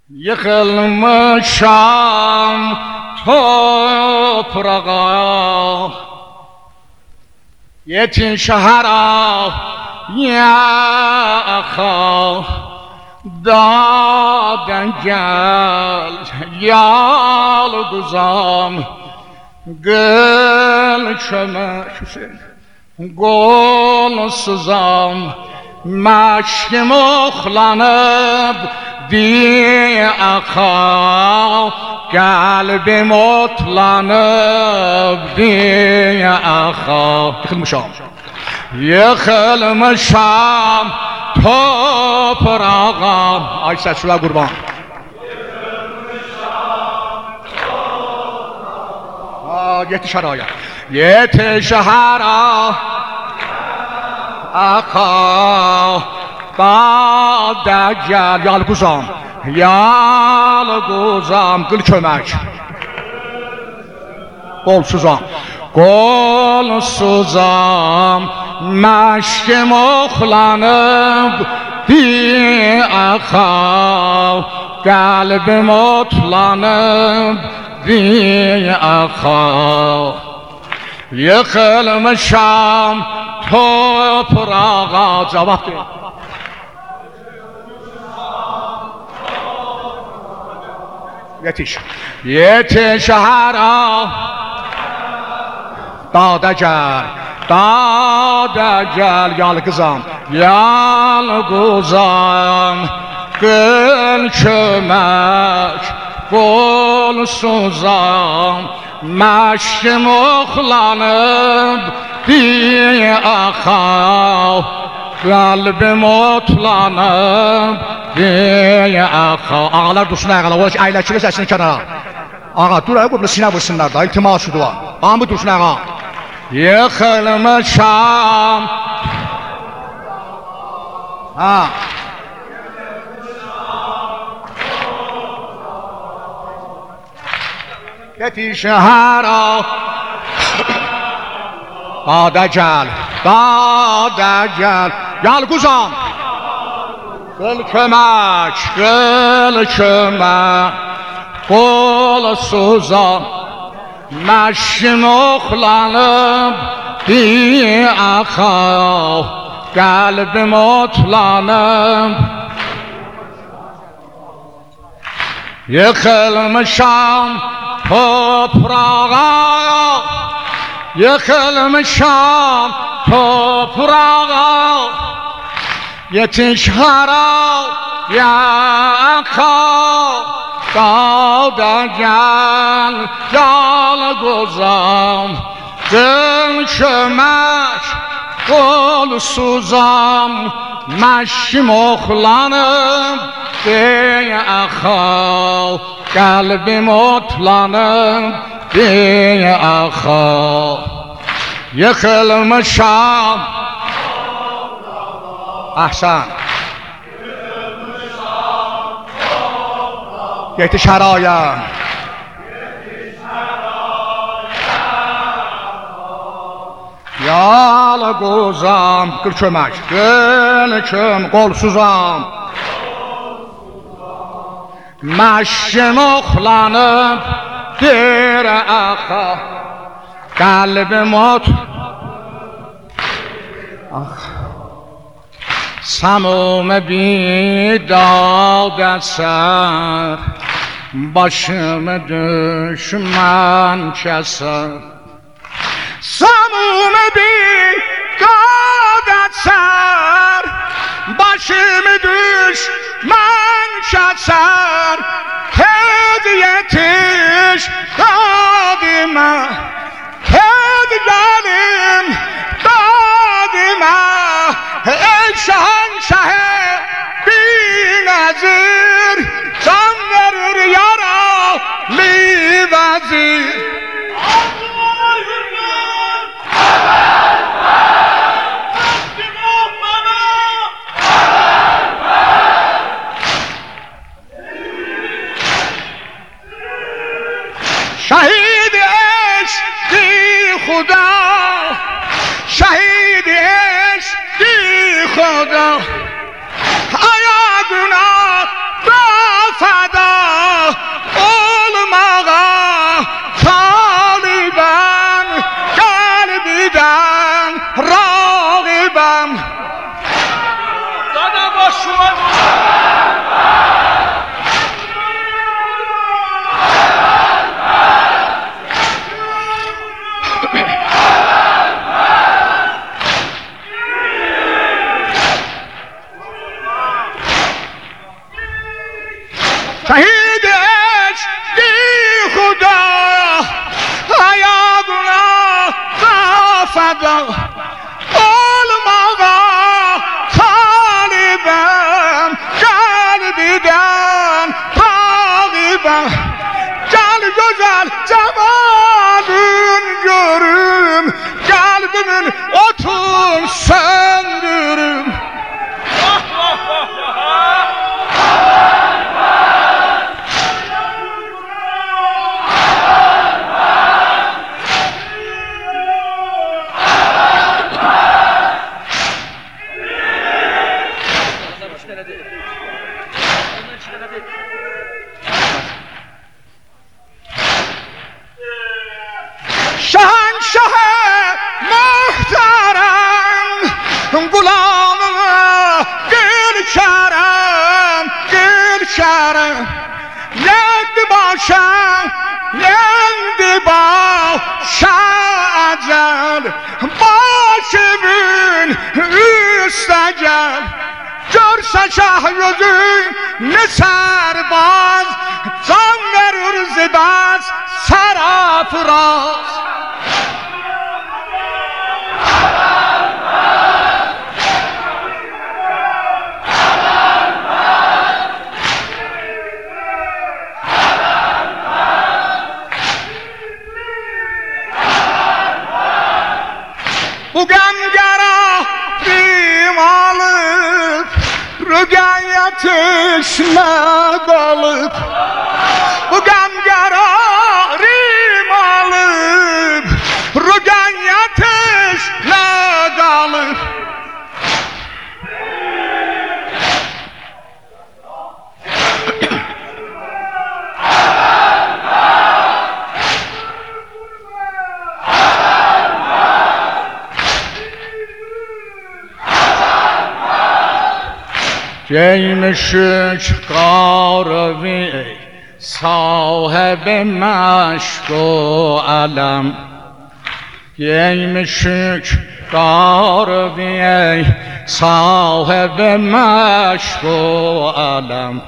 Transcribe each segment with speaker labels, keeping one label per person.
Speaker 1: Yıkılmışam toprağa, yetişara yaka, dağdan gel yalgızam, gel çömek Hüseyin, golsuzam, meşkim oxlanıp diye aka, kalbim otlanıp diye aka. Yıkılmışam toprağa. Ay saçlar kurban. Yetişer aya. Yetişer aka. Dağda gel yalguzam, yalguzam, kıl kömək. Qolsuzam, qolsuzam, məşkim oxlanıb bir axa, qəlbim otlanıb bir axa. Yıkılmışam toprağa. Cavab deyil. Yetiş. Yetiş hara. Dağda gel. Dağda gel yalgızam. Yalgızam. Gül kömək. Qolsuzam. Məşkim oxlanıb diye axa. Kalbim otlanıb diye axa. Ağalar dursun ağalar. Ola ki əyləkilə səsini kənara. Ağa dur ay qobla sinə vursunlar da. İltimasıdır var. Ağamı dursun ağa. Yıkılmışam. Ha. Yetişhara. Dağda gel. Dağda gel. Yalguzam. Kıl kömək, kıl kömək. Qolsuzam. Məşkim oxlanıb bir axa. Qəlbim otlanıb. Yıkılmışam toprağa. Yıkılmışam toprağa. Yetiş hara yaka. Dağda gel yalgızam. Kıl kömək qolsuzam. Məşkim oxlanıb diye axa. Qəlbim otlanıb diye axa. Yıkılmışam. Ahsan. Yetişər aya. Yalgızam. Qıl kömək. Qıl kömək. Qolsuzam. Məşkim oxlanıb diye axa. Qəlbim ot. Samum bir sər, başımı düşman kəsər. Samum bir sər, başımı düşman kəsər. Tez yetiş dadimə, tez gəlim dadimə. Ey şahanşahı binəzir, can verir yaralı vəzir. شهید عشق خدا، شهید عشق خدا، آیا گناه را فدا شهیدش دی خدا حیاتنا فدا علم آقا طالبم قلبیدن تاقیبم gel güzel cemalın görüm kalbimin otun söndürüm شهنشه محترم غلامه گل کرم یند باشم اجل باشه بین استجل görse şah yüzün ne serbaz can verir zibaz serafraz bu gemgara alıp rügen yatışına kalıp bu gemgara alıp rügen yatışına kalıp جیمشک قاروی صاحب مشک و علم جیمشک قاروی صاحب مشک و علم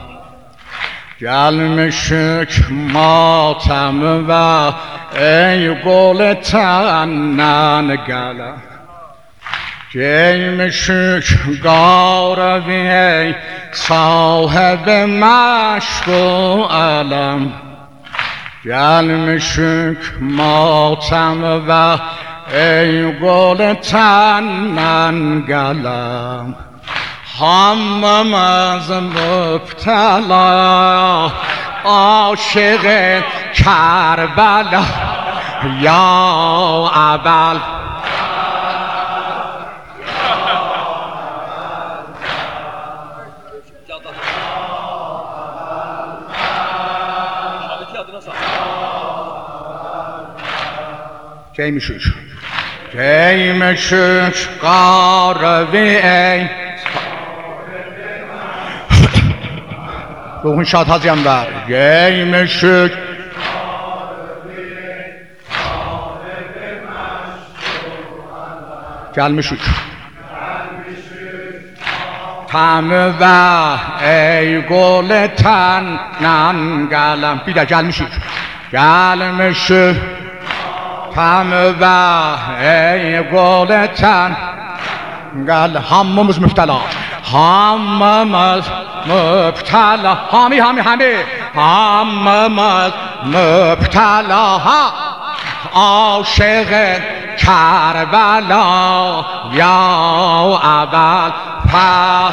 Speaker 1: gelmişik matem ve ey gol tenden gele gelmişik garevi ey sahibi meşk و alem gelmişik matem ve ey gol tenden gelem هممز مبتلا عاشق کربلا یا ابل Ceymişük قاروی ای روحون شاد حاضیم در جیمشک gelmişik tam ve ey gol tenden gelem bir de gelmişik tam ve ey gol tenden gel hamımız müftela hamımız müptela hami hamımız müptela ha aşık Kerbela ya abel fa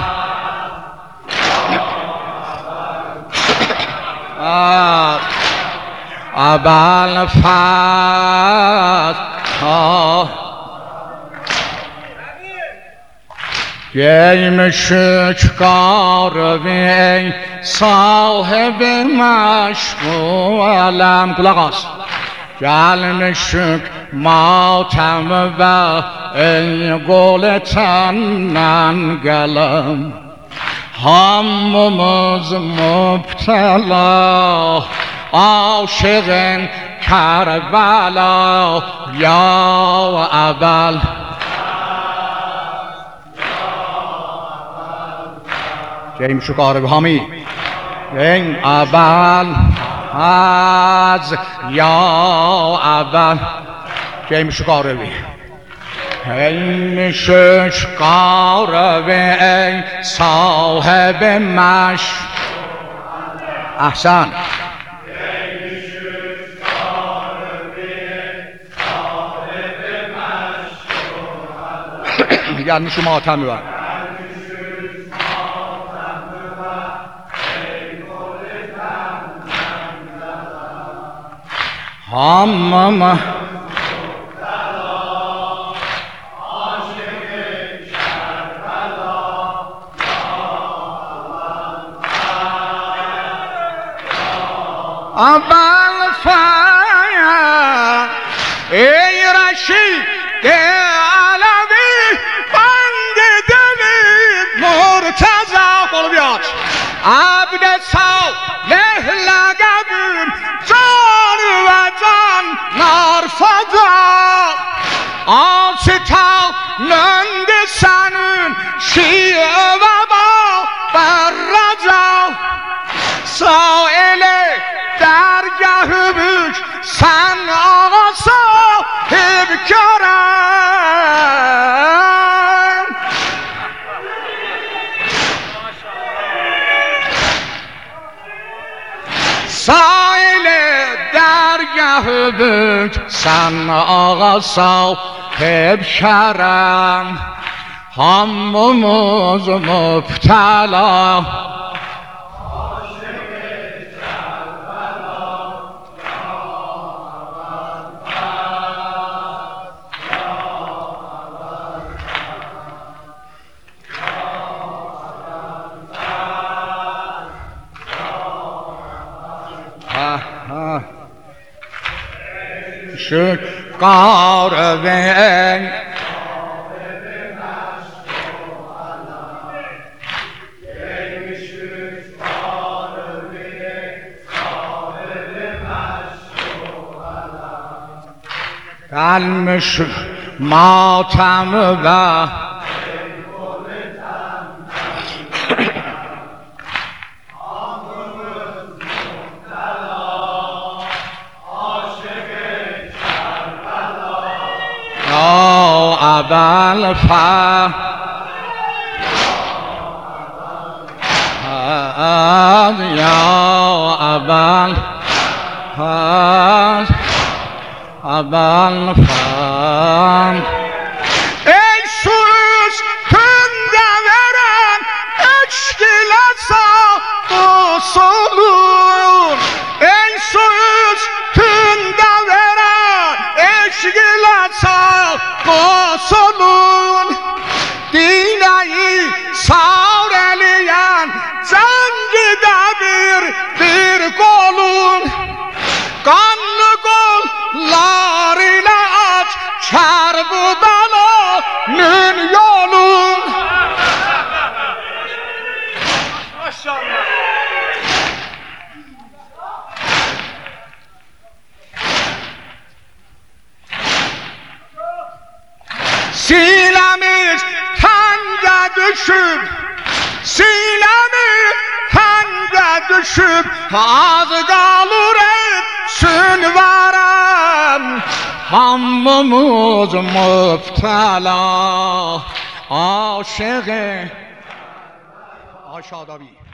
Speaker 1: abel fa gelmişik garevi sahibi meşk و alem kulak as gelmişik matem ve ey gol tenden gelem hamımız müptela aşığın Kerbela ya abel Ceymişik garevi hami این اول از یا اول که این شکاروی این شکاروی ای صاحب مش احسن یعنی شما تمیوه همم اول فایا ای رشید علوی بند دلی مرتضی قول بیاد عبد صالح لقبون جان و جان نرفدا آستا نند سنون شیعه و با بررجا سائل درگه بک سن آقا صاحب کرم سائل درگه بک سن آقا صاحب کرم همموز مبتلا شکاروی قلمش ماتم و اول فا یا اول اول فا ای سوز کنده ورن اشکلسا قصولون ای سوز کنده ورن اشکلسا قصولون دینایی سارلیان زنگی دبیر bir قولون قانlı قول لارıyla aç Kerbudalanın yolun Maşallah Sinemiz tende düşüp Sinemiz tende düşüp Az kalır etsin varan Hamımız müptela Aşığı Aşağıda bir